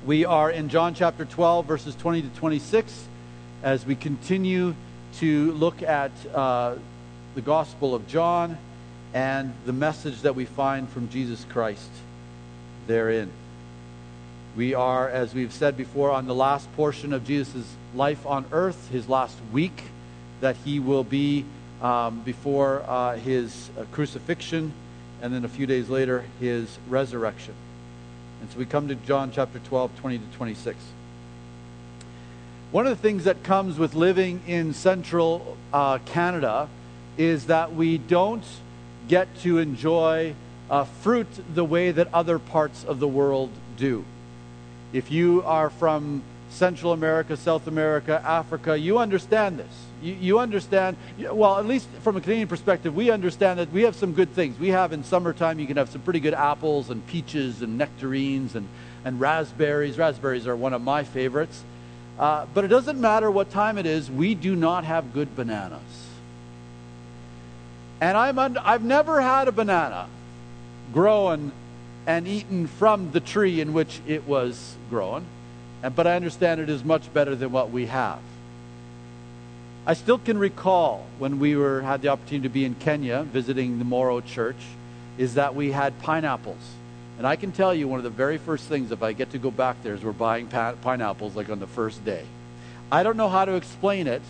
We are in John chapter 12, verses 20 to 26, as we continue to look at the Gospel of John and the message that we find from Jesus Christ therein. We are, as we've said before, on the last portion of Jesus' life on earth, his last week that he will be before his crucifixion, and then a few days later, his resurrection. And so we come to John chapter 12, 20 to 26. One of the things that comes with living in central Canada is that we don't get to enjoy fruit the way that other parts of the world do. If you are from Central America, South America, Africa, you understand this. You understand, well, at least from a Canadian perspective, we understand that we have some good things. We have in summertime, you can have some pretty good apples and peaches and nectarines and raspberries. Raspberries are one of my favorites. But it doesn't matter what time it is, we do not have good bananas. And I've never had a banana grown and eaten from the tree in which it was grown. But I understand it is much better than what we have. I still can recall when we had the opportunity to be in Kenya visiting the Moro Church, is that we had pineapples. And I can tell you one of the very first things, if I get to go back there, is we're buying pineapples like on the first day. I don't know how to explain it,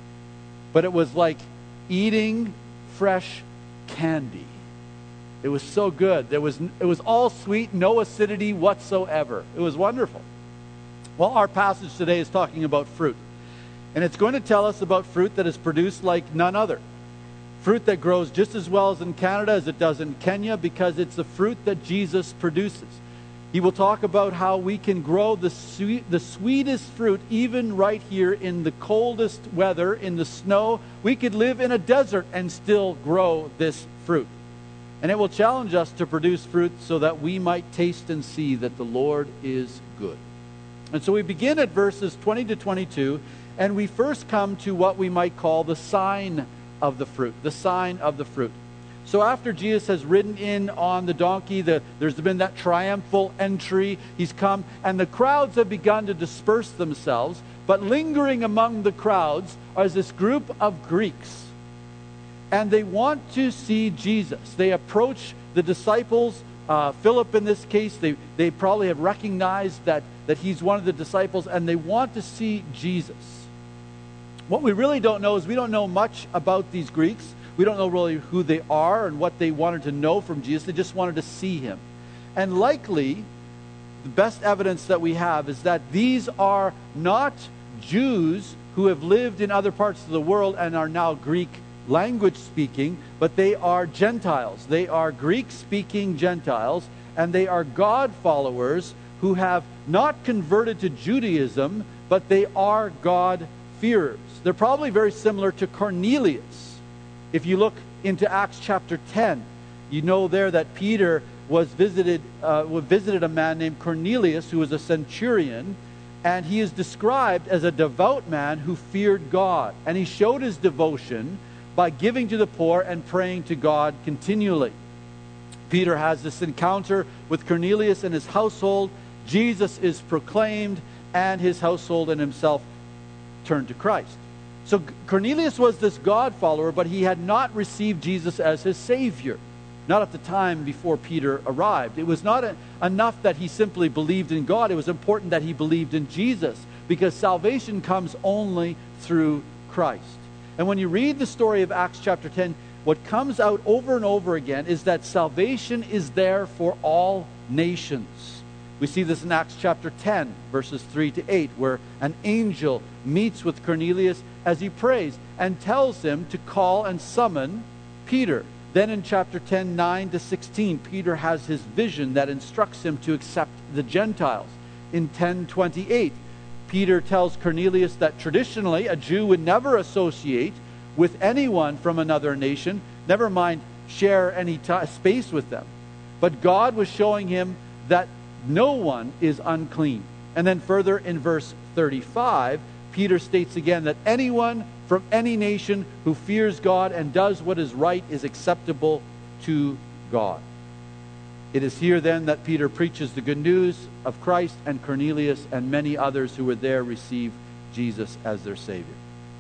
but it was like eating fresh candy. It was so good. It was all sweet, no acidity whatsoever. It was wonderful. Well, our passage today is talking about fruit. And it's going to tell us about fruit that is produced like none other. Fruit that grows just as well as in Canada as it does in Kenya, because it's the fruit that Jesus produces. He will talk about how we can grow the sweetest fruit even right here in the coldest weather, in the snow. We could live in a desert and still grow this fruit. And it will challenge us to produce fruit so that we might taste and see that the Lord is good. And so we begin at verses 20 to 22, and we first come to what we might call the sign of the fruit. The sign of the fruit. So after Jesus has ridden in on the donkey, there's been that triumphal entry. He's come, and the crowds have begun to disperse themselves. But lingering among the crowds is this group of Greeks. And they want to see Jesus. They approach the disciples, Philip in this case. They probably have recognized that he's one of the disciples, and they want to see Jesus. What we really don't know is we don't know much about these Greeks. We don't know really who they are and what they wanted to know from Jesus. They just wanted to see him. And likely, the best evidence that we have is that these are not Jews who have lived in other parts of the world and are now Greek language speaking, but they are Gentiles. They are Greek-speaking Gentiles, and they are God followers who have not converted to Judaism, but they are God-fearers. They're probably very similar to Cornelius. If you look into Acts chapter 10, you know there that Peter visited a man named Cornelius, who was a centurion, and he is described as a devout man who feared God. And he showed his devotion by giving to the poor and praying to God continually. Peter has this encounter with Cornelius and his household. Jesus is proclaimed, and his household and himself turn to Christ. So Cornelius was this God follower, but he had not received Jesus as his Savior. Not at the time before Peter arrived. It was not enough that he simply believed in God. It was important that he believed in Jesus, because salvation comes only through Christ. And when you read the story of Acts chapter 10, what comes out over and over again is that salvation is there for all nations. We see this in Acts chapter 10, verses 3 to 8, where an angel meets with Cornelius as he prays and tells him to call and summon Peter. Then in chapter 10, 9 to 16, Peter has his vision that instructs him to accept the Gentiles. In 10:28, Peter tells Cornelius that traditionally a Jew would never associate with anyone from another nation, never mind share any space with them. But God was showing him that no one is unclean. And then further in verse 35, Peter states again that anyone from any nation who fears God and does what is right is acceptable to God. It is here then that Peter preaches the good news of Christ, and Cornelius and many others who were there receive Jesus as their Savior.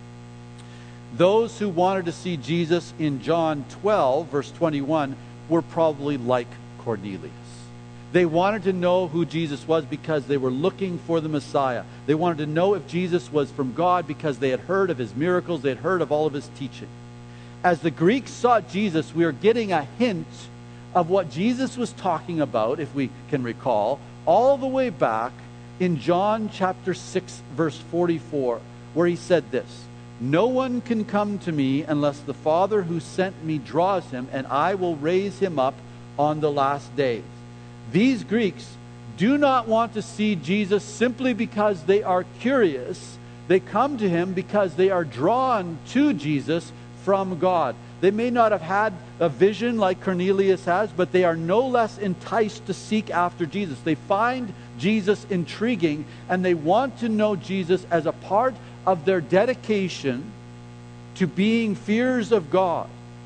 Those who wanted to see Jesus in John 12, verse 21, were probably like Cornelius. They wanted to know who Jesus was because they were looking for the Messiah. They wanted to know if Jesus was from God because they had heard of his miracles, they had heard of all of his teaching. As the Greeks saw Jesus, we are getting a hint of what Jesus was talking about, if we can recall, all the way back in John chapter 6, verse 44, where he said this, "No one can come to me unless the Father who sent me draws him, and I will raise him up on the last days." These Greeks do not want to see Jesus simply because they are curious. They come to him because they are drawn to Jesus from God. They may not have had a vision like Cornelius has, but they are no less enticed to seek after Jesus. They find Jesus intriguing, and they want to know Jesus as a part of their dedication to being fears of God.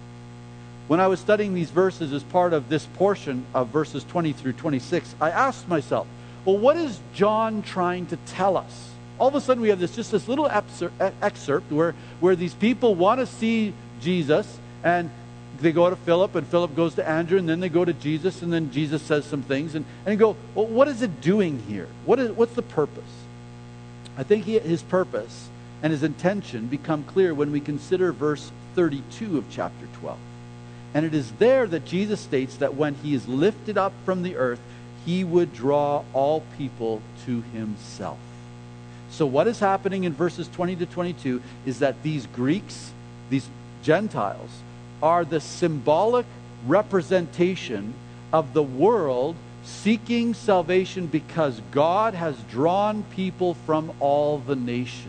When I was studying these verses as part of this portion of verses 20 through 26, I asked myself, well, what is John trying to tell us? All of a sudden we have this little excerpt where these people want to see Jesus, and they go to Philip, and Philip goes to Andrew, and then they go to Jesus, and then Jesus says some things, and you go, well, what is it doing here? What's the purpose? I think his purpose and his intention become clear when we consider verse 32 of chapter 12. And it is there that Jesus states that when he is lifted up from the earth, he would draw all people to himself. So what is happening in verses 20 to 22 is that these Greeks, these Gentiles, are the symbolic representation of the world seeking salvation because God has drawn people from all the nations.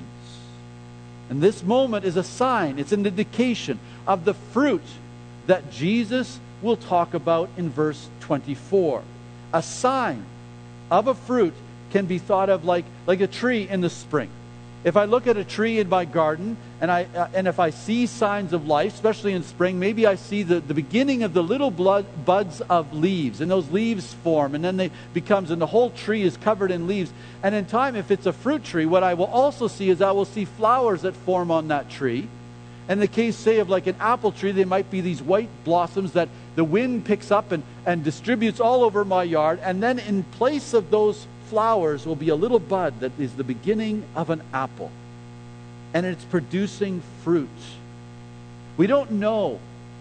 And this moment is a sign, it's an indication of the fruit that Jesus will talk about in verse 24. A sign of a fruit can be thought of like a tree in the spring. If I look at a tree in my garden and if I see signs of life, especially in spring, maybe I see the beginning of the little buds of leaves, and those leaves form, and then and the whole tree is covered in leaves. And in time, if it's a fruit tree, what I will also see is I will see flowers that form on that tree. In the case, say, of like an apple tree, they might be these white blossoms that the wind picks up and distributes all over my yard. And then in place of those flowers will be a little bud that is the beginning of an apple. And it's producing fruit. We don't know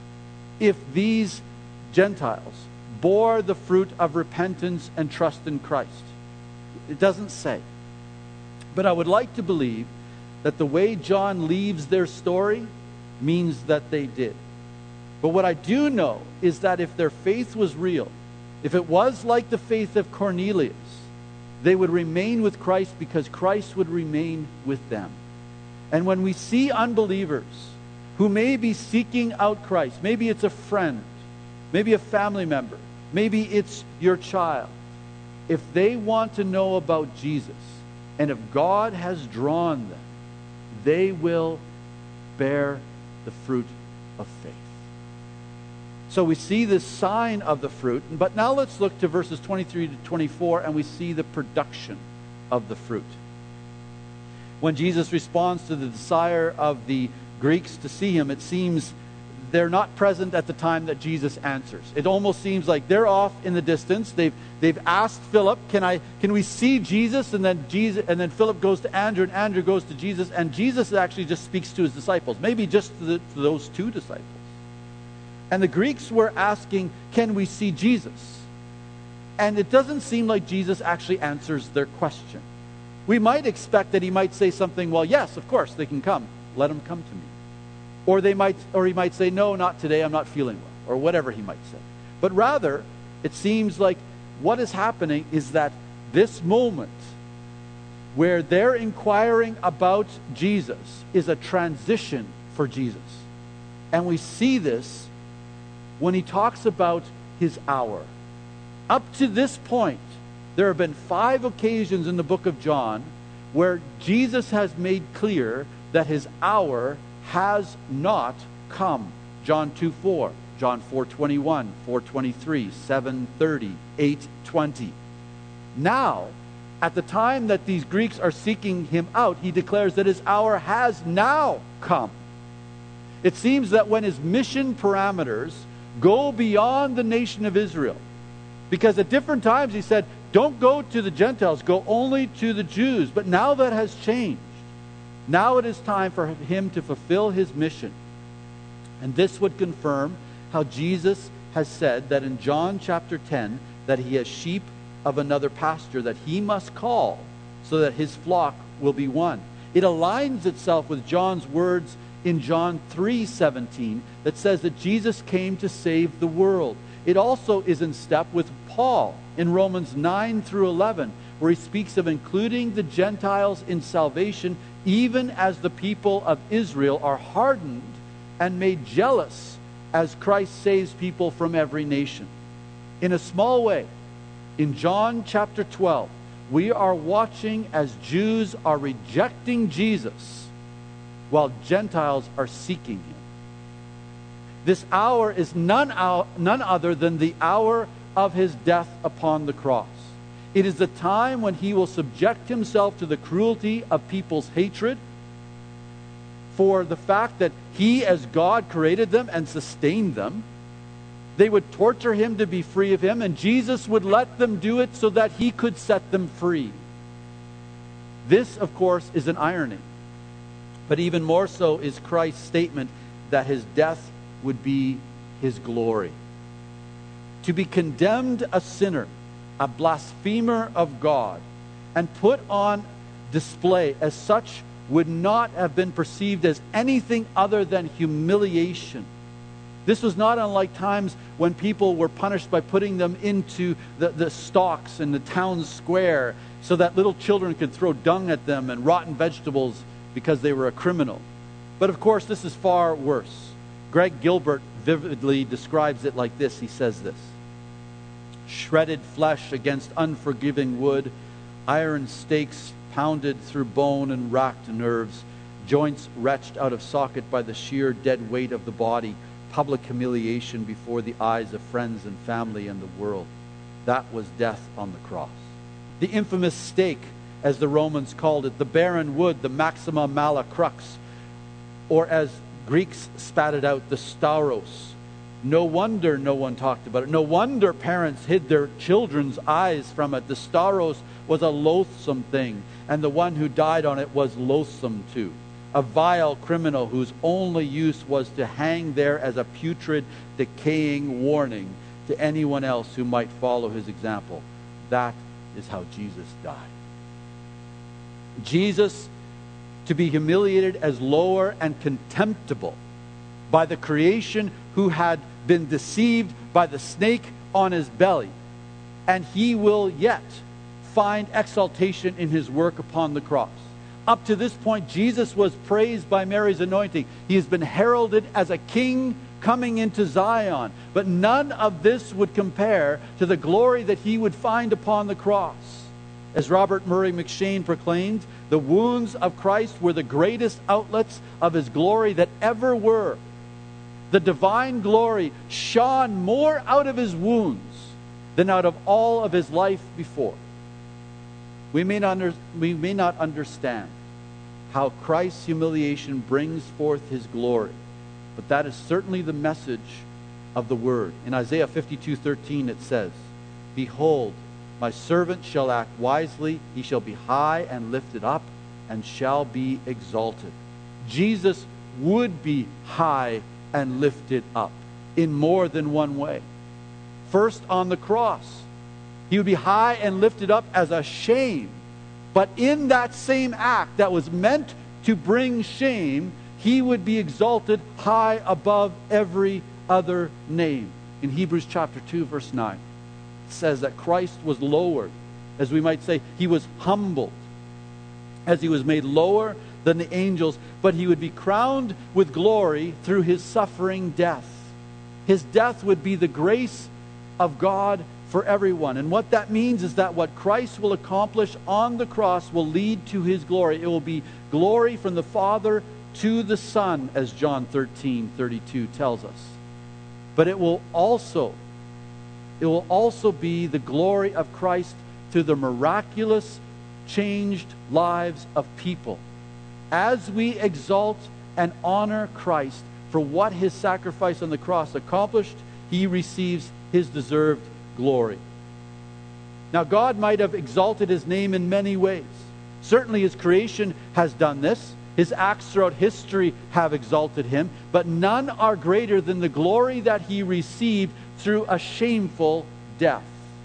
if these Gentiles bore the fruit of repentance and trust in Christ. It doesn't say. But I would like to believe that the way John leaves their story means that they did. But what I do know is that if their faith was real, if it was like the faith of Cornelius, they would remain with Christ because Christ would remain with them. And when we see unbelievers who may be seeking out Christ, maybe it's a friend, maybe a family member, maybe it's your child, if they want to know about Jesus, and if God has drawn them, they will bear the fruit of faith. So we see this sign of the fruit, but now let's look to verses 23 to 24, and we see the production of the fruit. When Jesus responds to the desire of the Greeks to see him, it seems they're not present at the time that Jesus answers. It almost seems like they're off in the distance. They've asked Philip, can we see Jesus? And then Philip goes to Andrew, and Andrew goes to Jesus, and Jesus actually just speaks to his disciples, maybe just to those two disciples. And the Greeks were asking, can we see Jesus? And it doesn't seem like Jesus actually answers their question. We might expect that he might say something, well, yes, of course, they can come. Let them come to me. Or he might say, no, not today, I'm not feeling well, or whatever he might say. But rather, it seems like what is happening is that this moment where they're inquiring about Jesus is a transition for Jesus. And we see this when he talks about his hour. Up to this point, there have been 5 occasions in the book of John where Jesus has made clear that his hour has not come. John 2:4. John 4:21, 4:23, 7:30, 8:20. Now, at the time that these Greeks are seeking him out, he declares that his hour has now come. It seems that when his mission parameters go beyond the nation of Israel, because at different times he said, don't go to the Gentiles, go only to the Jews. But now that has changed. Now it is time for him to fulfill his mission. And this would confirm how Jesus has said that in John chapter 10, that he has sheep of another pasture that he must call so that his flock will be one. It aligns itself with John's words in John 3:17 that says that Jesus came to save the world. It also is in step with Paul in Romans 9 through 11, where he speaks of including the Gentiles in salvation, even as the people of Israel are hardened and made jealous as Christ saves people from every nation. In a small way, in John chapter 12, we are watching as Jews are rejecting Jesus while Gentiles are seeking him. This hour is none other than the hour of his death upon the cross. It is the time when he will subject himself to the cruelty of people's hatred for the fact that he, as God, created them and sustained them. They would torture him to be free of him, and Jesus would let them do it so that he could set them free. This, of course, is an irony. But even more so is Christ's statement that his death would be his glory. To be condemned a sinner, a blasphemer of God, and put on display as such would not have been perceived as anything other than humiliation. This was not unlike times when people were punished by putting them into the stocks in the town square so that little children could throw dung at them and rotten vegetables because they were a criminal. But of course, this is far worse. Greg Gilbert vividly describes it like this. He says this: shredded flesh against unforgiving wood, iron stakes pounded through bone and racked nerves, joints wrenched out of socket by the sheer dead weight of the body, public humiliation before the eyes of friends and family and the world. That was death on the cross. The infamous stake, as the Romans called it, the barren wood, the maxima mala crux, or as Greeks spat it out, the stauros. No wonder no one talked about it. No wonder parents hid their children's eyes from it. The stauros was a loathsome thing, and the one who died on it was loathsome too. A vile criminal whose only use was to hang there as a putrid, decaying warning to anyone else who might follow his example. That is how Jesus died. Jesus, to be humiliated as lower and contemptible by the creation who had been deceived by the snake on his belly. And he will yet find exaltation in his work upon the cross. Up to this point, Jesus was praised by Mary's anointing. He has been heralded as a king coming into Zion. But none of this would compare to the glory that he would find upon the cross. As Robert Murray McShane proclaimed, the wounds of Christ were the greatest outlets of his glory that ever were. The divine glory shone more out of his wounds than out of all of his life before. We may not understand how Christ's humiliation brings forth his glory, but that is certainly the message of the word. In Isaiah 52:13 it says, "Behold, my servant shall act wisely, he shall be high and lifted up, and shall be exalted." Jesus would be high and lifted up in more than one way. First, on the cross, he would be high and lifted up as a shame. But in that same act that was meant to bring shame, he would be exalted high above every other name. In Hebrews chapter 2, verse 9, it says that Christ was lowered. As we might say, he was humbled, as he was made lower than the angels, but he would be crowned with glory through his suffering death. His death would be the grace of God for everyone. And what that means is that what Christ will accomplish on the cross will lead to his glory. It will be glory from the Father to the Son, as John 13:32 tells us. but it will also be the glory of Christ to the miraculous, changed lives of people. As we exalt and honor Christ for what his sacrifice on the cross accomplished, he receives his deserved glory. Now, God might have exalted his name in many ways. Certainly his creation has done this. His acts throughout history have exalted him, but none are greater than the glory that he received through a shameful death.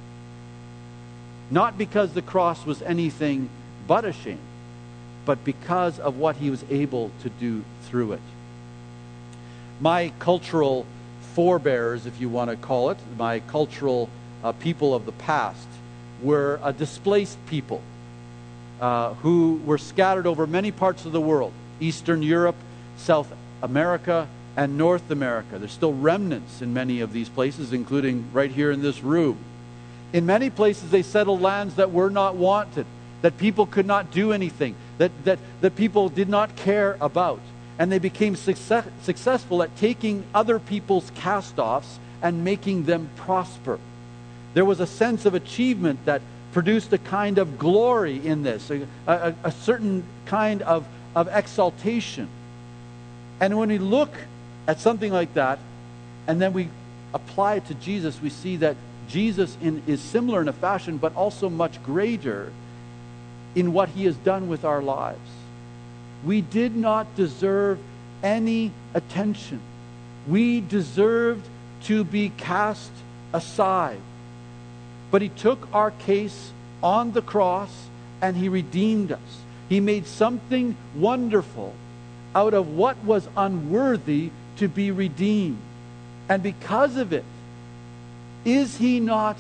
Not because the cross was anything but a shame, but because of what he was able to do through it. My cultural forebears, if you want to call it, my cultural people of the past, were a displaced people who were scattered over many parts of the world: Eastern Europe, South America, and North America. There's still remnants in many of these places, including right here in this room. In many places, they settled lands that were not wanted, that people could not do anything, that people did not care about. And they became successful at taking other people's cast-offs and making them prosper. There was a sense of achievement that produced a kind of glory in this, a certain kind of exaltation. And when we look at something like that, and then we apply it to Jesus, we see that Jesus is similar in a fashion, but also much greater in what he has done with our lives. We did not deserve any attention. We deserved to be cast aside. But he took our case on the cross and he redeemed us. He made something wonderful out of what was unworthy to be redeemed. And because of it, is he not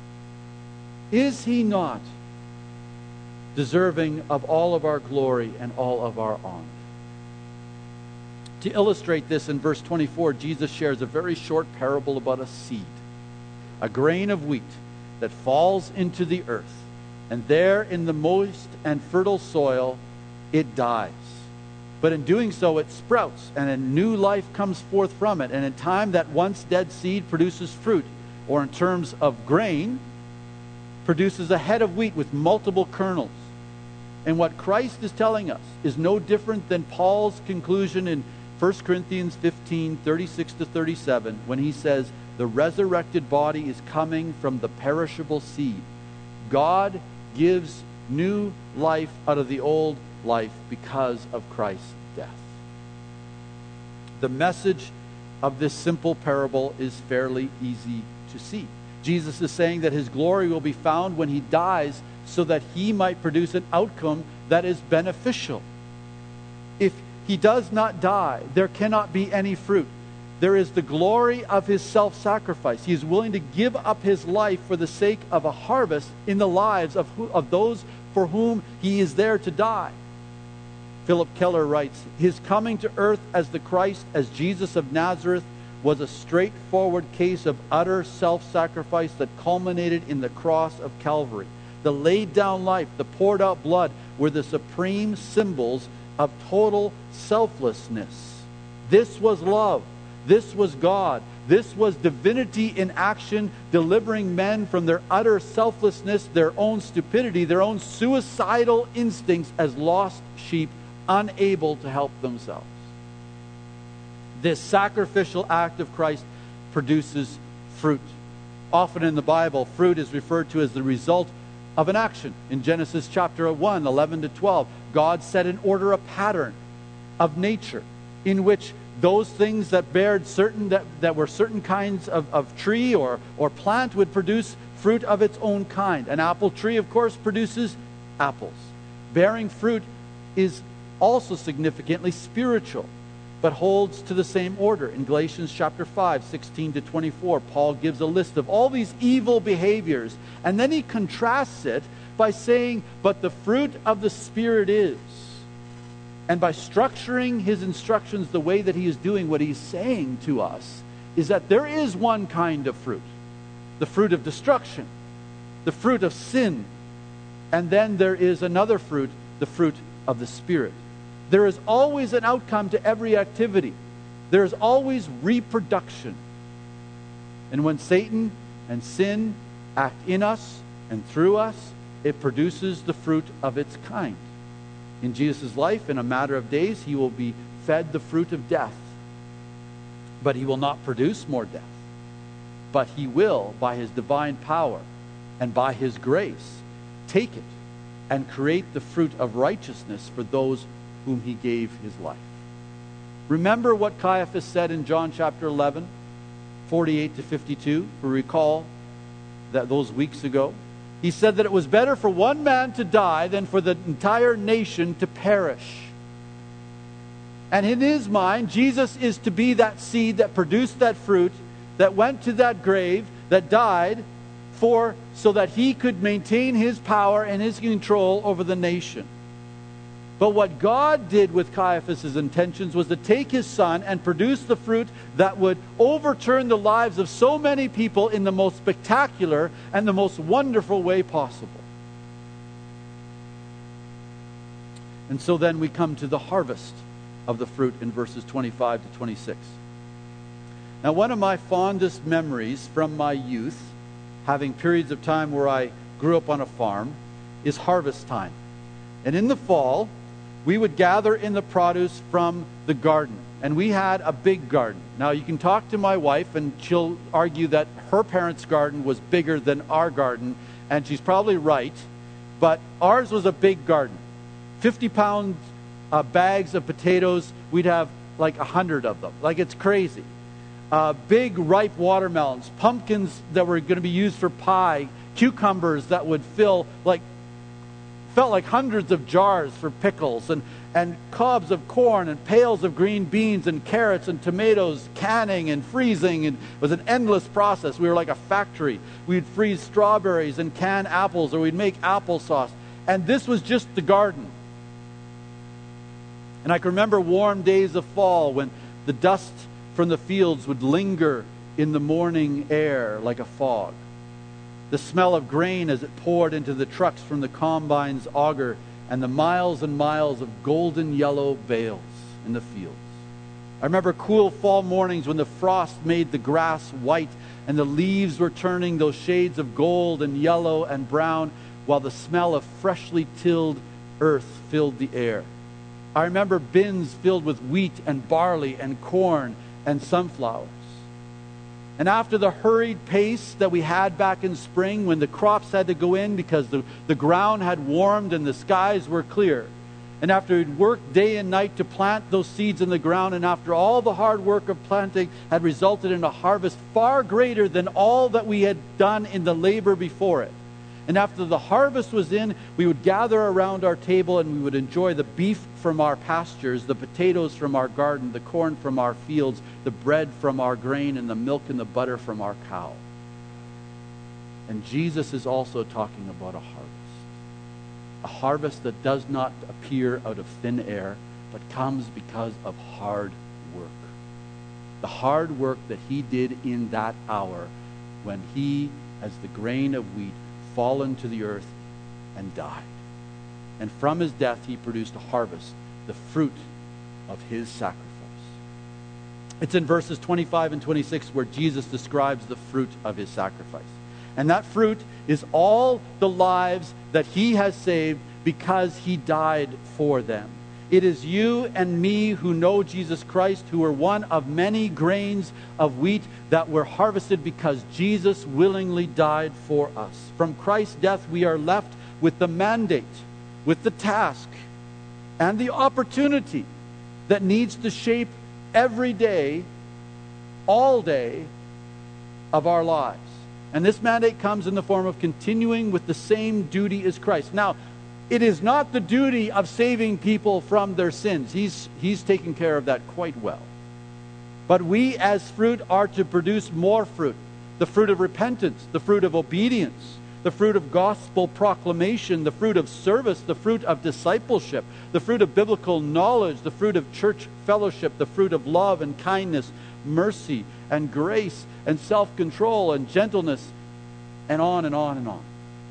deserving of all of our glory and all of our honor? To illustrate this, in verse 24, Jesus shares a very short parable about a seed, a grain of wheat that falls into the earth, and there in the moist and fertile soil it dies. But in doing so it sprouts, and a new life comes forth from it, and in time that once dead seed produces fruit, or in terms of grain, produces a head of wheat with multiple kernels. And what Christ is telling us is no different than Paul's conclusion in 1 Corinthians 15, 36 to 37, when he says, the resurrected body is coming from the perishable seed. God gives new life out of the old life because of Christ's death. The message of this simple parable is fairly easy to see. Jesus is saying that his glory will be found when he dies, so that he might produce an outcome that is beneficial. If he does not die, there cannot be any fruit. There is the glory of his self-sacrifice. He is willing to give up his life for the sake of a harvest in the lives of those for whom he is there to die. Philip Keller writes, his coming to earth as the Christ, as Jesus of Nazareth, was a straightforward case of utter self-sacrifice that culminated in the cross of Calvary. The laid down life, the poured out blood were the supreme symbols of total selflessness. This was love. This was God. This was divinity in action, delivering men from their utter selflessness, their own stupidity, their own suicidal instincts as lost sheep, unable to help themselves. This sacrificial act of Christ produces fruit. Often in the Bible, fruit is referred to as the result of an action. In Genesis chapter 1, 11 to 12, God set in order a pattern of nature in which those things that bared that were certain kinds of tree or plant would produce fruit of its own kind. An apple tree, of course, produces apples. Bearing fruit is also significantly spiritual, but holds to the same order. In Galatians chapter 5, 16 to 24, Paul gives a list of all these evil behaviors, and then he contrasts it by saying, but the fruit of the Spirit is. And by structuring his instructions the way that he is doing, what he's saying to us is that there is one kind of fruit, the fruit of destruction, the fruit of sin, and then there is another fruit, the fruit of the Spirit. There is always an outcome to every activity. There is always reproduction. And when Satan and sin act in us and through us, it produces the fruit of its kind. In Jesus' life, in a matter of days, he will be fed the fruit of death. But he will not produce more death. But he will, by his divine power and by his grace, take it and create the fruit of righteousness for those whom he gave his life. Remember what Caiaphas said in John chapter 11, 48 to 52? We recall that those weeks ago. He said that it was better for one man to die than for the entire nation to perish. And in his mind, Jesus is to be that seed that produced that fruit, that went to that grave, that died so that he could maintain his power and his control over the nation. But what God did with Caiaphas' intentions was to take his son and produce the fruit that would overturn the lives of so many people in the most spectacular and the most wonderful way possible. And so then we come to the harvest of the fruit in verses 25 to 26. Now, one of my fondest memories from my youth, having periods of time where I grew up on a farm, is harvest time. And in the fall, we would gather in the produce from the garden. And we had a big garden. Now, you can talk to my wife, and she'll argue that her parents' garden was bigger than our garden. And she's probably right. But ours was a big garden. 50-pound bags of potatoes, we'd have like 100 of them. Like, it's crazy. Big ripe watermelons, pumpkins that were going to be used for pie, cucumbers that would felt like hundreds of jars for pickles, and cobs of corn and pails of green beans and carrots and tomatoes, canning and freezing, and it was an endless process. We were like a factory. We'd freeze strawberries and can apples, or we'd make applesauce. And this was just the garden. And I can remember warm days of fall when the dust from the fields would linger in the morning air like a fog. The smell of grain as it poured into the trucks from the combine's auger, and the miles and miles of golden yellow bales in the fields. I remember cool fall mornings when the frost made the grass white and the leaves were turning those shades of gold and yellow and brown, while the smell of freshly tilled earth filled the air. I remember bins filled with wheat and barley and corn and sunflowers. And after the hurried pace that we had back in spring, when the crops had to go in because the ground had warmed and the skies were clear, and after we'd worked day and night to plant those seeds in the ground, and after all the hard work of planting had resulted in a harvest far greater than all that we had done in the labor before it, and after the harvest was in, we would gather around our table and we would enjoy the beef from our pastures, the potatoes from our garden, the corn from our fields, the bread from our grain, and the milk and the butter from our cow. And Jesus is also talking about a harvest. A harvest that does not appear out of thin air, but comes because of hard work. The hard work that he did in that hour when he, as the grain of wheat, fallen to the earth and died. And from his death he produced a harvest, the fruit of his sacrifice. It's in verses 25 and 26 where Jesus describes the fruit of his sacrifice. And that fruit is all the lives that he has saved because he died for them. It is you and me who know Jesus Christ, who are one of many grains of wheat that were harvested because Jesus willingly died for us. From Christ's death, we are left with the mandate, with the task, and the opportunity that needs to shape every day, all day of our lives. And this mandate comes in the form of continuing with the same duty as Christ. Now, it is not the duty of saving people from their sins. He's taken care of that quite well. But we as fruit are to produce more fruit. The fruit of repentance, the fruit of obedience, the fruit of gospel proclamation, the fruit of service, the fruit of discipleship, the fruit of biblical knowledge, the fruit of church fellowship, the fruit of love and kindness, mercy and grace and self-control and gentleness, and on and on and on.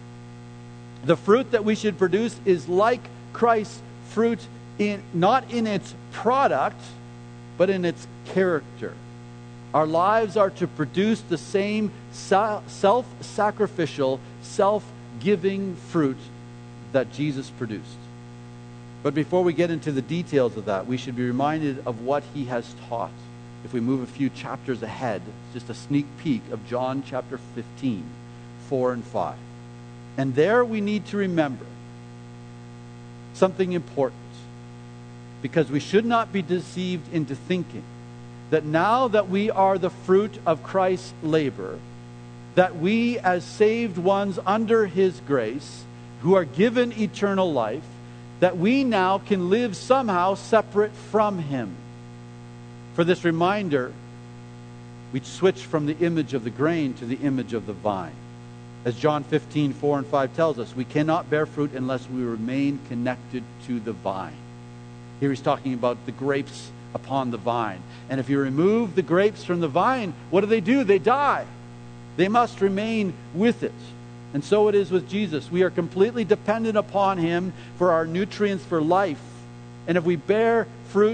The fruit that we should produce is like Christ's fruit, not in its product, but in its character. Our lives are to produce the same self-sacrificial, self-giving fruit that Jesus produced. But before we get into the details of that, we should be reminded of what he has taught. If we move a few chapters ahead, just a sneak peek of John chapter 15, 4 and 5. And there we need to remember something important, because we should not be deceived into thinking that now that we are the fruit of Christ's labor, that we as saved ones under his grace, who are given eternal life, that we now can live somehow separate from him. For this reminder, we switch from the image of the grain to the image of the vine. As John 15, 4 and 5 tells us, we cannot bear fruit unless we remain connected to the vine. Here he's talking about the grapes upon the vine. And if you remove the grapes from the vine, what do? They die. They must remain with it. And so it is with Jesus. We are completely dependent upon him for our nutrients for life. And if we bear fruit,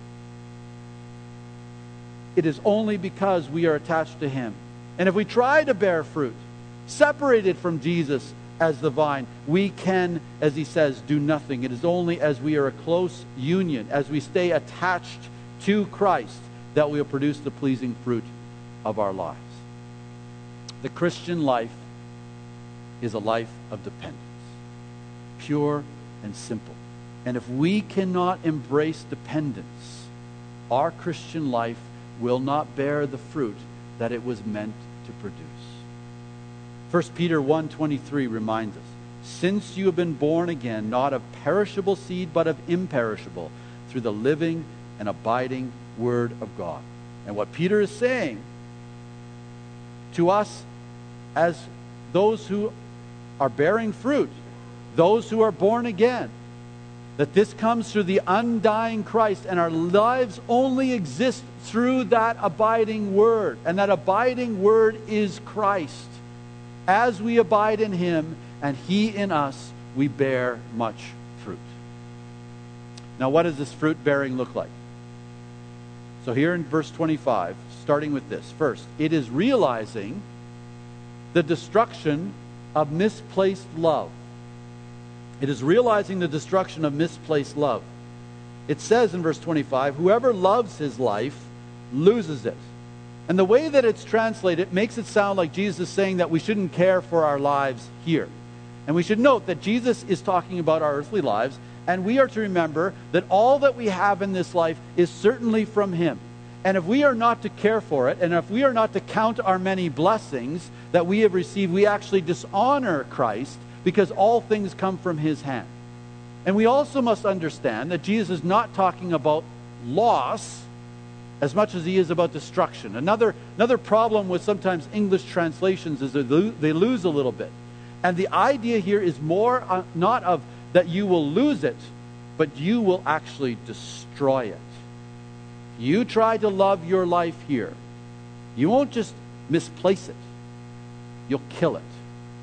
it is only because we are attached to him. And if we try to bear fruit, separated from Jesus as the vine, we can, as he says, do nothing. It is only as we are a close union, as we stay attached to Christ, that we will produce the pleasing fruit of our lives. The Christian life is a life of dependence, pure and simple. And if we cannot embrace dependence, our Christian life will not bear the fruit that it was meant to produce. 1 Peter 1:23 reminds us, since you have been born again, not of perishable seed, but of imperishable, through the living and abiding Word of God. And what Peter is saying to us as those who are bearing fruit, those who are born again, that this comes through the undying Christ, and our lives only exist through that abiding Word. And that abiding Word is Christ. As we abide in him and he in us, we bear much fruit. Now, what does this fruit bearing look like? So here in verse 25, starting with this. First, it is realizing the destruction of misplaced love. It is realizing the destruction of misplaced love. It says in verse 25, whoever loves his life loses it. And the way that it's translated, it makes it sound like Jesus is saying that we shouldn't care for our lives here. And we should note that Jesus is talking about our earthly lives, and we are to remember that all that we have in this life is certainly from him. And if we are not to care for it, and if we are not to count our many blessings that we have received, we actually dishonor Christ, because all things come from his hand. And we also must understand that Jesus is not talking about loss as much as he is about destruction. Another problem with sometimes English translations is that they lose a little bit. And the idea here is more not of that you will lose it, but you will actually destroy it. You try to love your life here, you won't just misplace it, you'll kill it.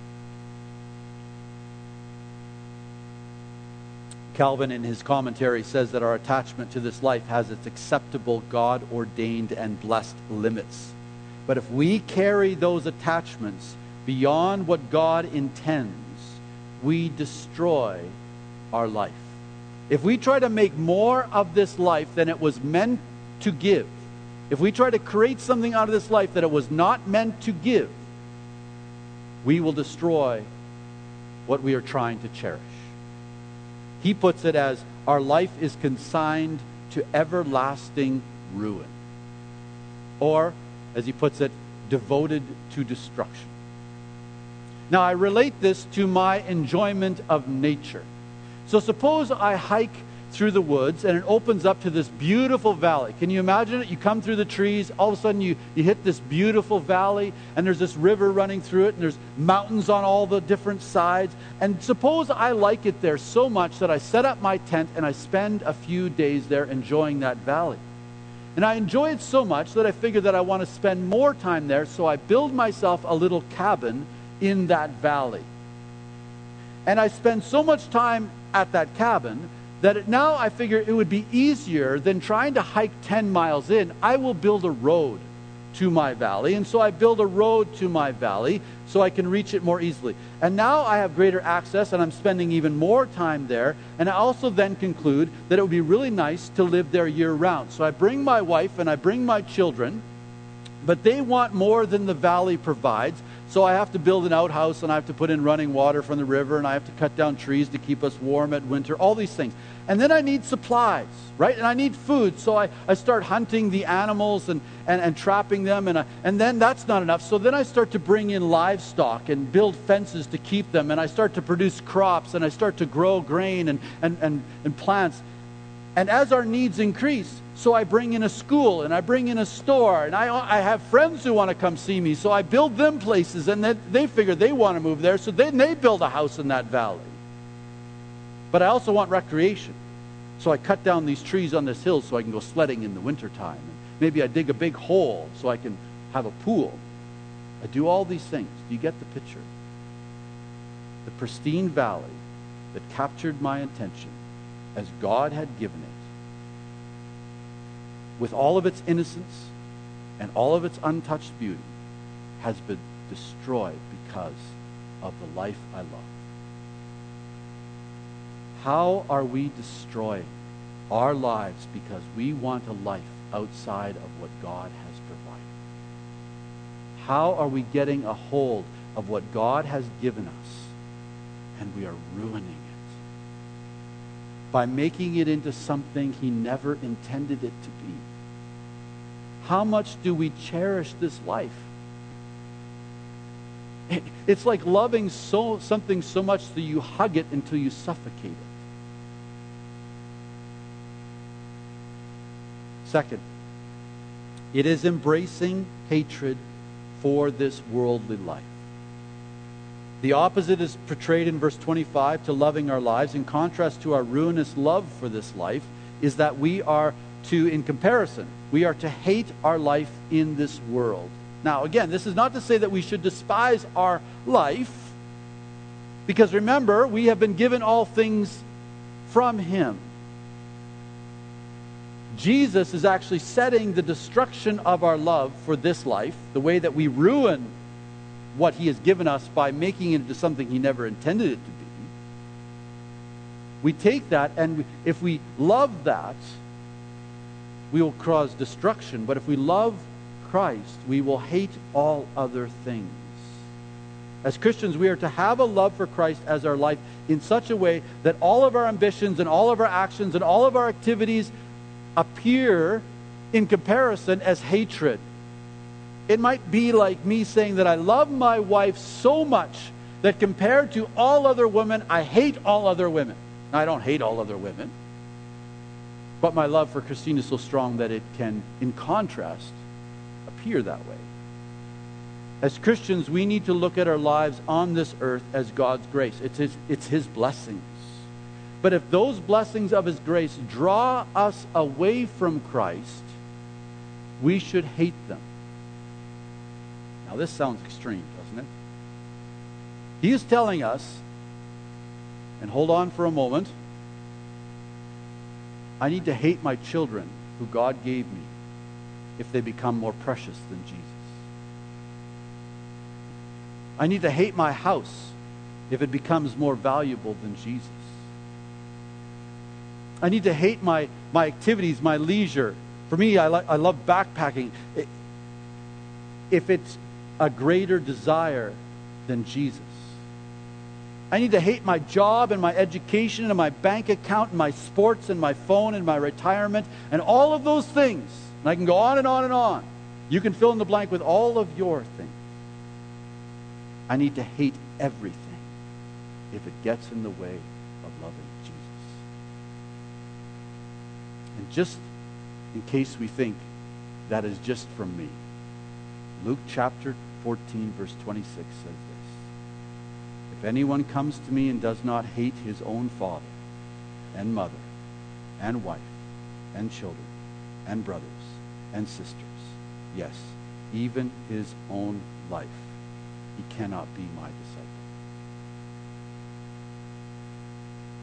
Calvin, in his commentary, says that our attachment to this life has its acceptable, God-ordained, and blessed limits. But if we carry those attachments beyond what God intends, we destroy our life. If we try to make more of this life than it was meant to give, if we try to create something out of this life that it was not meant to give, we will destroy what we are trying to cherish. He puts it as, our life is consigned to everlasting ruin. Or, as he puts it, devoted to destruction. Now, I relate this to my enjoyment of nature. So suppose I hike through the woods and it opens up to this beautiful valley. Can you imagine it? You come through the trees, all of a sudden you hit this beautiful valley, and there's this river running through it, and there's mountains on all the different sides. And suppose I like it there so much that I set up my tent and I spend a few days there enjoying that valley. And I enjoy it so much that I figure that I want to spend more time there, so I build myself a little cabin in that valley. And I spend so much time at that cabin that now I figure it would be easier than trying to hike 10 miles in. I will build a road to my valley, and so I build a road to my valley so I can reach it more easily. And now I have greater access, and I'm spending even more time there, and I also then conclude that it would be really nice to live there year-round. So I bring my wife and I bring my children, but they want more than the valley provides, so I have to build an outhouse, and I have to put in running water from the river, and I have to cut down trees to keep us warm at winter, all these things. And then I need supplies, right? And I need food, so I start hunting the animals and trapping them, and then that's not enough. So then I start to bring in livestock and build fences to keep them, and I start to produce crops, and I start to grow grain and plants. And as our needs increase, so I bring in a school, and I bring in a store, and I have friends who want to come see me, so I build them places, and then they figure they want to move there, so then they build a house in that valley. But I also want recreation, so I cut down these trees on this hill so I can go sledding in the wintertime. And maybe I dig a big hole so I can have a pool. I do all these things. Do you get the picture? The pristine valley that captured my attention as God had given it, with all of its innocence and all of its untouched beauty, has been destroyed because of the life I love. How are we destroying our lives because we want a life outside of what God has provided? How are we getting a hold of what God has given us, and we are ruining it by making it into something He never intended it to be? How much do we cherish this life? It's like loving something so much that you hug it until you suffocate it. Second, it is embracing hatred for this worldly life. The opposite is portrayed in verse 25 to loving our lives. In contrast to our ruinous love for this life, is that we are to, in comparison, we are to hate our life in this world. Now, again, this is not to say that we should despise our life, because remember, we have been given all things from Him. Jesus is actually setting the destruction of our love for this life, the way that we ruin what He has given us by making it into something He never intended it to be. We take that, and if we love that, we will cause destruction. But if we love Christ, we will hate all other things. As Christians, we are to have a love for Christ as our life in such a way that all of our ambitions and all of our actions and all of our activities appear in comparison as hatred. It might be like me saying that I love my wife so much that compared to all other women, I hate all other women. Now, I don't hate all other women, but my love for Christine is so strong that it can, in contrast, appear that way. As Christians, we need to look at our lives on this earth as God's grace. It's His blessings. But if those blessings of His grace draw us away from Christ, we should hate them. Now, this sounds extreme, doesn't it? He is telling us, and hold on for a moment, I need to hate my children who God gave me if they become more precious than Jesus. I need to hate my house if it becomes more valuable than Jesus. I need to hate my activities, my leisure. For me, I love backpacking. If it's a greater desire than Jesus. I need to hate my job and my education and my bank account and my sports and my phone and my retirement and all of those things. And I can go on and on and on. You can fill in the blank with all of your things. I need to hate everything if it gets in the way of loving Jesus. And just in case we think that is just from me, Luke chapter 14, verse 26 says this: if anyone comes to me and does not hate his own father and mother and wife and children and brothers and sisters, yes, even his own life, he cannot be my disciple.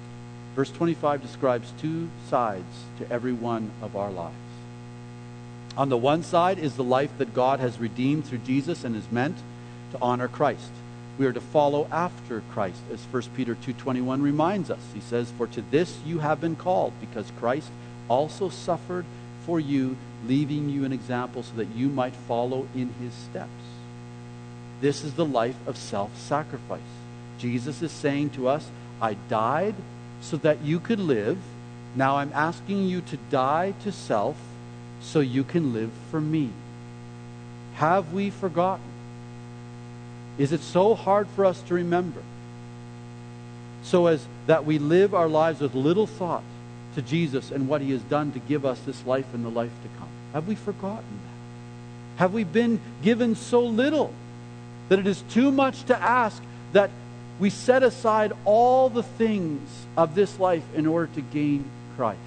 Verse 25 describes two sides to every one of our lives. On the one side is the life that God has redeemed through Jesus and is meant to honor Christ. We are to follow after Christ, as 1 Peter 2:21 reminds us. He says, "For to this you have been called, because Christ also suffered for you, leaving you an example so that you might follow in his steps." This is the life of self-sacrifice. Jesus is saying to us, I died so that you could live. Now I'm asking you to die to self so you can live for me. Have we forgotten? Is it so hard for us to remember? So as that we live our lives with little thought to Jesus and what he has done to give us this life and the life to come. Have we forgotten that? Have we been given so little that it is too much to ask that we set aside all the things of this life in order to gain Christ?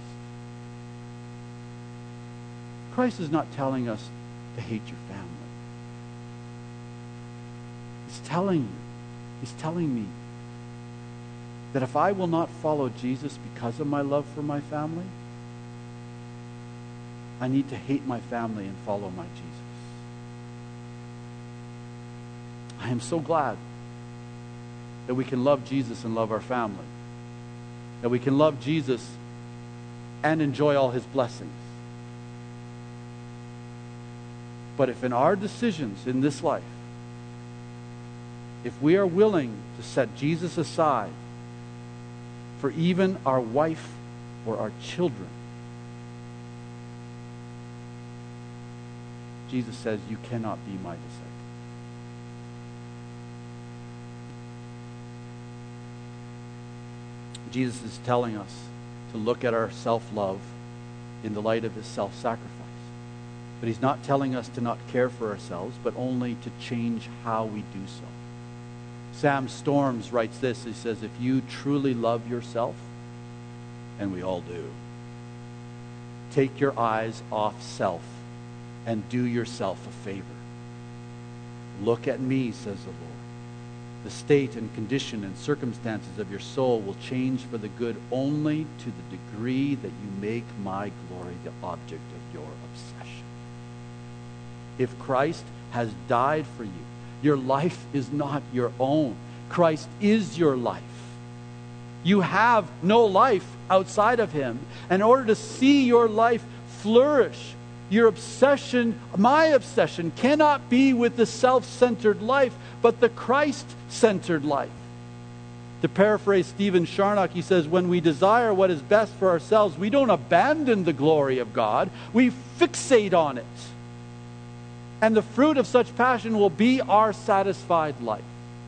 Christ is not telling us to hate your family. He's telling me that if I will not follow Jesus because of my love for my family, I need to hate my family and follow my Jesus. I am so glad that we can love Jesus and love our family. That we can love Jesus and enjoy all his blessings. But if in our decisions in this life, if we are willing to set Jesus aside for even our wife or our children, Jesus says, you cannot be my disciple. Jesus is telling us to look at our self-love in the light of his self-sacrifice. But he's not telling us to not care for ourselves, but only to change how we do so. Sam Storms writes this. He says, if you truly love yourself, and we all do, take your eyes off self and do yourself a favor. Look at me, says the Lord. The state and condition and circumstances of your soul will change for the good only to the degree that you make my glory the object of your obsession. If Christ has died for you, your life is not your own. Christ is your life. You have no life outside of him. In order to see your life flourish, your obsession, my obsession, cannot be with the self-centered life, but the Christ-centered life. To paraphrase Stephen Charnock, he says, when we desire what is best for ourselves, we don't abandon the glory of God, we fixate on it. And the fruit of such passion will be our satisfied life.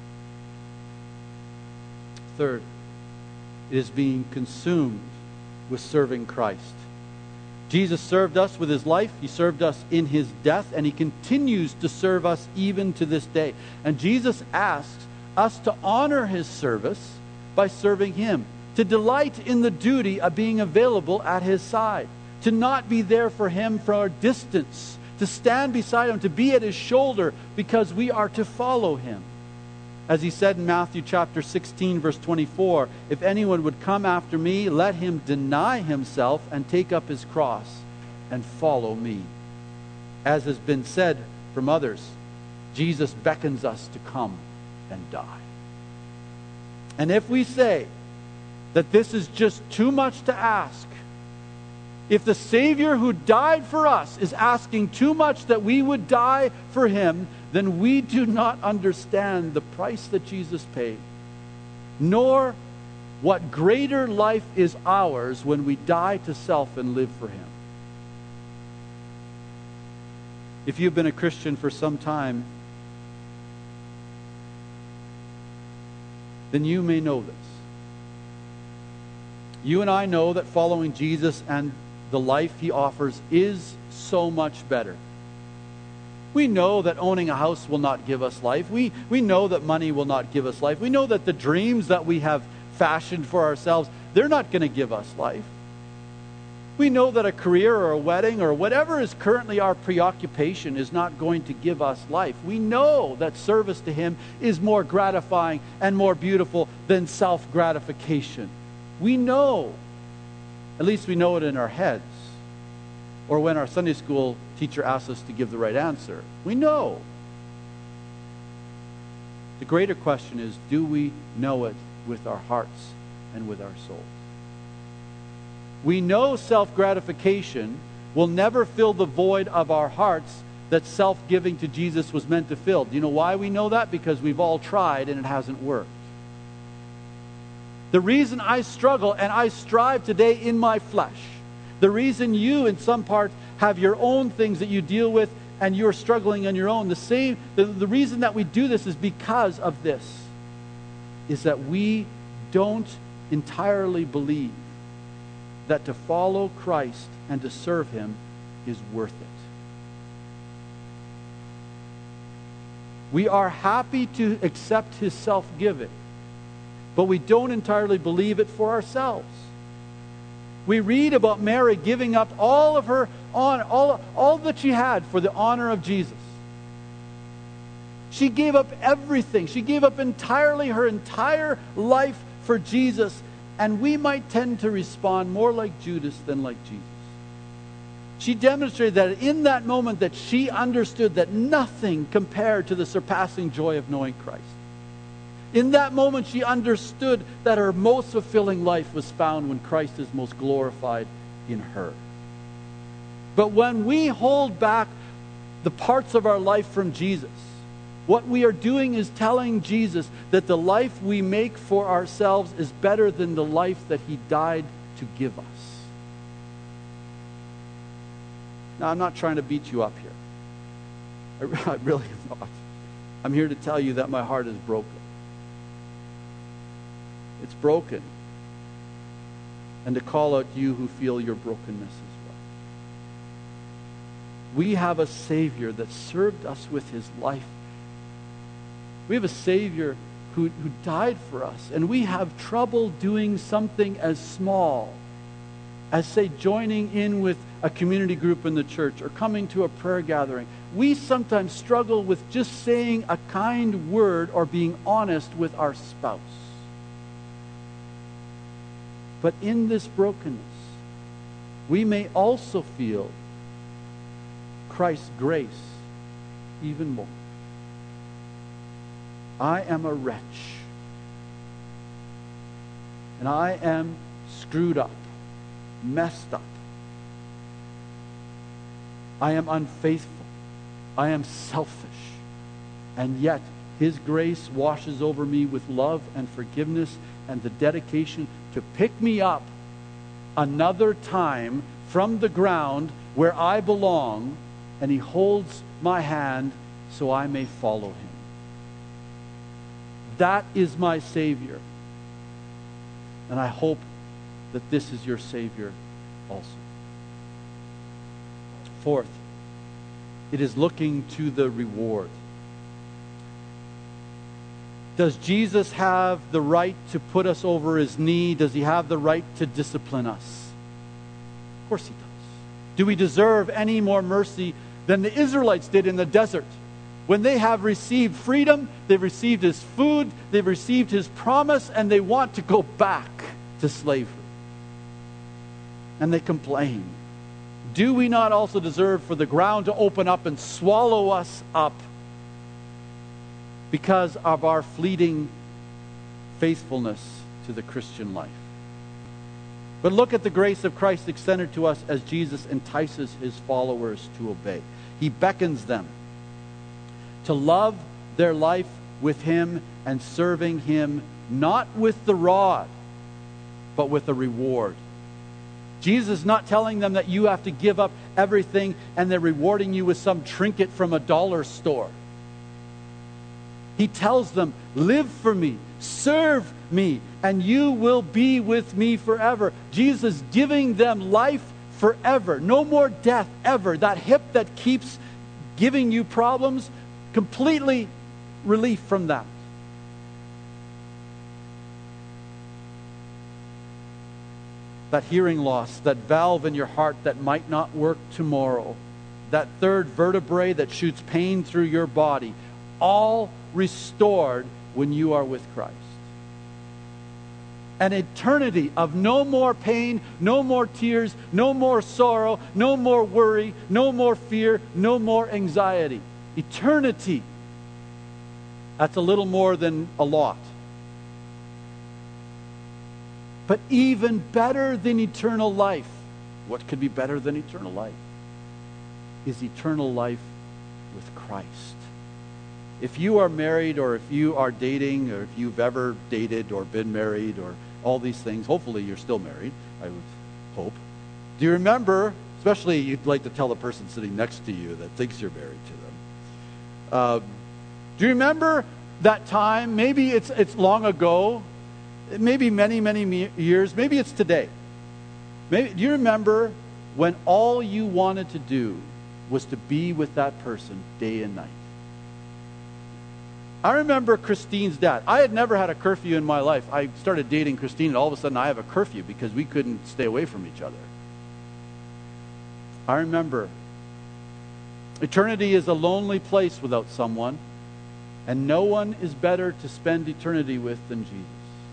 Third, it is being consumed with serving Christ. Jesus served us with his life. He served us in his death, and he continues to serve us even to this day. And Jesus asks us to honor his service by serving him, to delight in the duty of being available at his side, to not be there for him from a distance, to stand beside him, to be at his shoulder, because we are to follow him. As he said in Matthew chapter 16, verse 24, if anyone would come after me, let him deny himself and take up his cross and follow me. As has been said from others, Jesus beckons us to come and die. And if we say that this is just too much to ask, if the Savior who died for us is asking too much that we would die for him, then we do not understand the price that Jesus paid, nor what greater life is ours when we die to self and live for him. If you've been a Christian for some time, then you may know this. You and I know that following Jesus and the life he offers is so much better. We know that owning a house will not give us life. We know that money will not give us life. We know that the dreams that we have fashioned for ourselves, they're not going to give us life. We know that a career or a wedding or whatever is currently our preoccupation is not going to give us life. We know that service to him is more gratifying and more beautiful than self-gratification. We know, at least we know it in our heads. or when our Sunday school teacher asks us to give the right answer. We know. The greater question is, do we know it with our hearts and with our souls? We know self-gratification will never fill the void of our hearts that self-giving to Jesus was meant to fill. Do you know why we know that? Because we've all tried and it hasn't worked. The reason I struggle and I strive today in my flesh, the reason you in some parts have your own things that you deal with and you're struggling on your own, the reason that we do this is because of this, is that we don't entirely believe that to follow Christ and to serve Him is worth it. We are happy to accept His self-giving, but we don't entirely believe it for ourselves. We read about Mary giving up all of her honor, all that she had for the honor of Jesus. She gave up everything. She gave up entirely her entire life for Jesus. And we might tend to respond more like Judas than like Jesus. She demonstrated that in that moment that she understood that nothing compared to the surpassing joy of knowing Christ. In that moment, she understood that her most fulfilling life was found when Christ is most glorified in her. But when we hold back the parts of our life from Jesus, what we are doing is telling Jesus that the life we make for ourselves is better than the life that He died to give us. Now, I'm not trying to beat you up here. I really am not. I'm here to tell you that my heart is broken. It's broken. And to call out you who feel your brokenness as well. We have a Savior that served us with His life. We have a Savior who died for us. And we have trouble doing something as small as, say, joining in with a community group in the church or coming to a prayer gathering. We sometimes struggle with just saying a kind word or being honest with our spouse. But in this brokenness, we may also feel Christ's grace even more. I am a wretch. And I am screwed up, messed up. I am unfaithful. I am selfish. And yet, His grace washes over me with love and forgiveness and the dedication to pick me up another time from the ground where I belong, and He holds my hand so I may follow Him. That is my Savior. And I hope that this is your Savior also. Fourth, it is looking to the reward. Does Jesus have the right to put us over His knee? Does He have the right to discipline us? Of course He does. Do we deserve any more mercy than the Israelites did in the desert? When they have received freedom, they've received His food, they've received His promise, and they want to go back to slavery. And they complain. Do we not also deserve for the ground to open up and swallow us up because of our fleeting faithfulness to the Christian life? But look at the grace of Christ extended to us as Jesus entices His followers to obey. He beckons them to love their life with Him and serving Him, not with the rod, but with a reward. Jesus is not telling them that you have to give up everything and they're rewarding you with some trinket from a dollar store. He tells them, live for me, serve me, and you will be with me forever. Jesus is giving them life forever. No more death ever. That hip that keeps giving you problems, completely relief from that. That hearing loss, that valve in your heart that might not work tomorrow, that third vertebrae that shoots pain through your body, all restored when you are with Christ. an eternity of no more pain, no more tears, no more sorrow, no more worry, no more fear, no more anxiety. Eternity. That's a little more than a lot. But even better than eternal life, what could be better than eternal life? Is eternal life with Christ. If you are married, or if you are dating, or if you've ever dated or been married, or all these things, hopefully you're still married, I would hope. Do you remember, especially you'd like to tell the person sitting next to you that thinks you're married to them. Do you remember that time? Maybe it's long ago, maybe many, many years, maybe it's today. Do you remember when all you wanted to do was to be with that person day and night? I remember Christine's dad. I had never had a curfew in my life. I started dating Christine, and all of a sudden I have a curfew because we couldn't stay away from each other. I remember eternity is a lonely place without someone, and no one is better to spend eternity with than Jesus.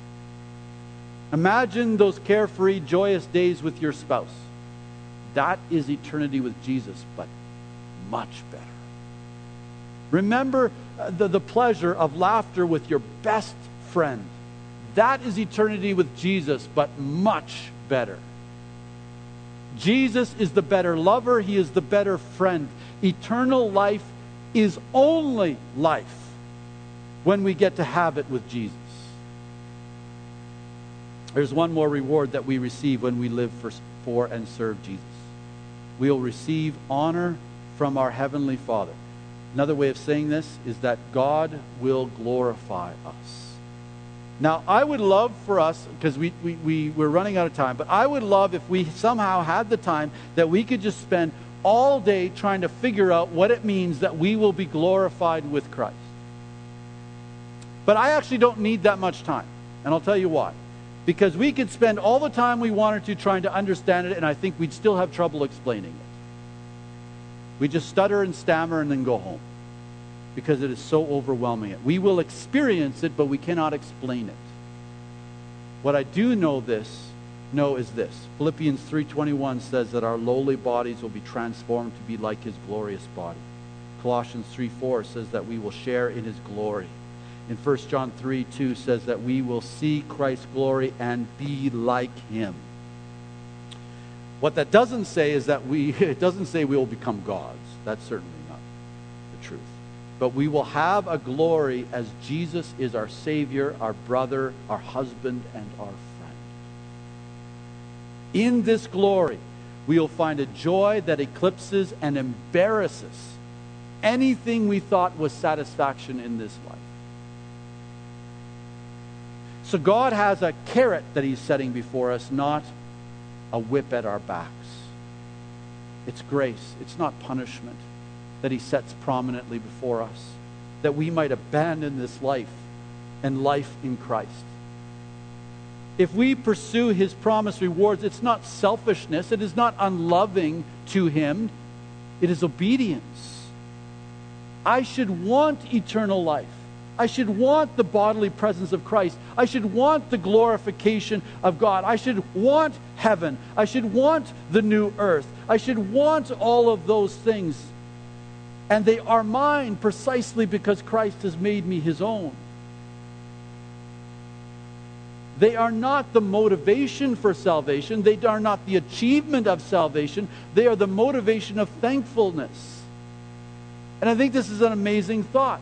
Imagine those carefree, joyous days with your spouse. That is eternity with Jesus, but much better. Remember the pleasure of laughter with your best friend. That is eternity with Jesus, but much better. Jesus is the better lover. He is the better friend. Eternal life is only life when we get to have it with Jesus. There's one more reward that we receive when we live for and serve Jesus. We'll receive honor from our Heavenly Father. Another way of saying this is that God will glorify us. Now, I would love for us, because we're running out of time, but I would love if we somehow had the time that we could just spend all day trying to figure out what it means that we will be glorified with Christ. But I actually don't need that much time, and I'll tell you why. Because we could spend all the time we wanted to trying to understand it, and I think we'd still have trouble explaining it. We just stutter and stammer and then go home because it is so overwhelming. We will experience it, but we cannot explain it. What I do know is this. Philippians 3:21 says that our lowly bodies will be transformed to be like his glorious body. Colossians 3:4 says that we will share in his glory. In 1 John 3:2 says that we will see Christ's glory and be like him. What that doesn't say is that it doesn't say we will become gods. That's certainly not the truth. But we will have a glory as Jesus is our Savior, our brother, our husband, and our friend. In this glory, we will find a joy that eclipses and embarrasses anything we thought was satisfaction in this life. So God has a carrot that he's setting before us, not a whip at our backs. It's grace. It's not punishment that he sets prominently before us, that we might abandon this life and life in Christ. If we pursue his promised rewards, it's not selfishness. It is not unloving to him. It is obedience. I should want eternal life. I should want the bodily presence of Christ. I should want the glorification of God. I should want heaven. I should want the new earth. I should want all of those things. And they are mine precisely because Christ has made me his own. They are not the motivation for salvation. They are not the achievement of salvation. They are the motivation of thankfulness. And I think this is an amazing thought.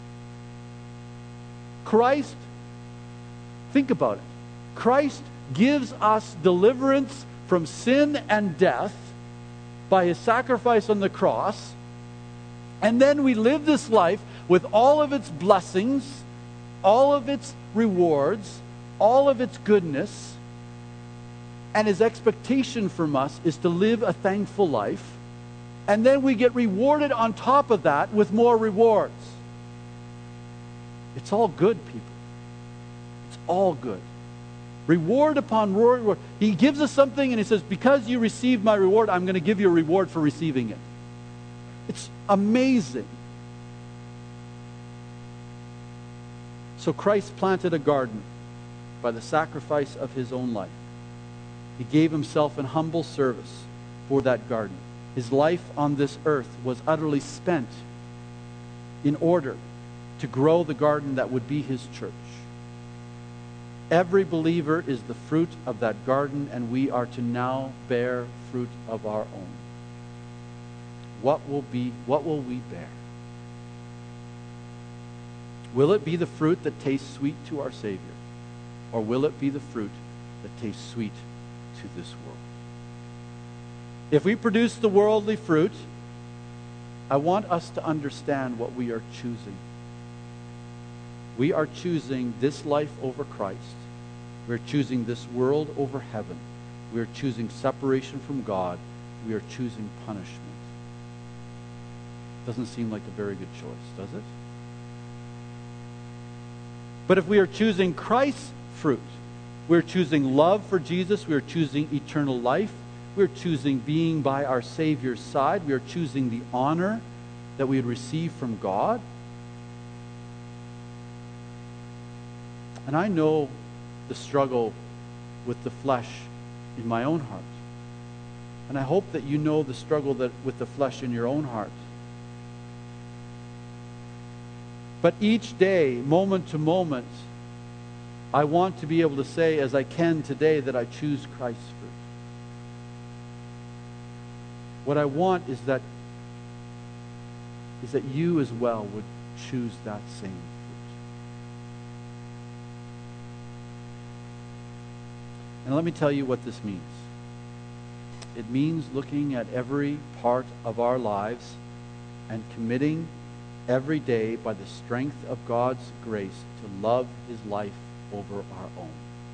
Christ, think about it. Christ gives us deliverance from sin and death by his sacrifice on the cross. And then we live this life with all of its blessings, all of its rewards, all of its goodness. And his expectation from us is to live a thankful life. And then we get rewarded on top of that with more rewards. It's all good, people. It's all good. Reward upon reward. He gives us something and he says, because you received my reward, I'm going to give you a reward for receiving it. It's amazing. So Christ planted a garden by the sacrifice of his own life. He gave himself in humble service for that garden. His life on this earth was utterly spent in order to grow the garden that would be his church. Every believer is the fruit of that garden, and we are to now bear fruit of our own. What will we bear? Will it be the fruit that tastes sweet to our Savior? Or will it be the fruit that tastes sweet to this world? If we produce the worldly fruit, I want us to understand what we are choosing. We are choosing this life over Christ. We're choosing this world over heaven. We're choosing separation from God. We are choosing punishment. Doesn't seem like a very good choice, does it? But if we are choosing Christ's fruit, we're choosing love for Jesus, we're choosing eternal life, we're choosing being by our Savior's side, we are choosing the honor that we would receive from God. And I know the struggle with the flesh in my own heart. And I hope that you know the struggle with the flesh in your own heart. But each day, moment to moment, I want to be able to say, as I can today, that I choose Christ's fruit. What I want is that you as well would choose that same fruit. And let me tell you what this means. It means looking at every part of our lives and committing every day by the strength of God's grace to love his life over our own.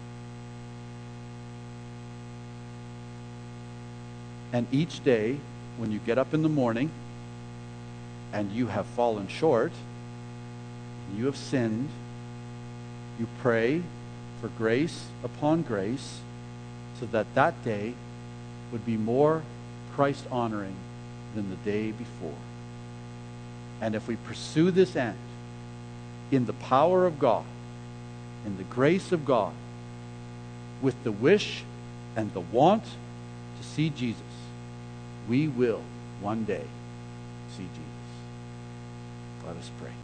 And each day, when you get up in the morning and you have fallen short, you have sinned, you pray for grace upon grace so that that day would be more Christ-honoring than the day before. And if we pursue this end in the power of God, in the grace of God, with the wish and the want to see Jesus, we will one day see Jesus. Let us pray.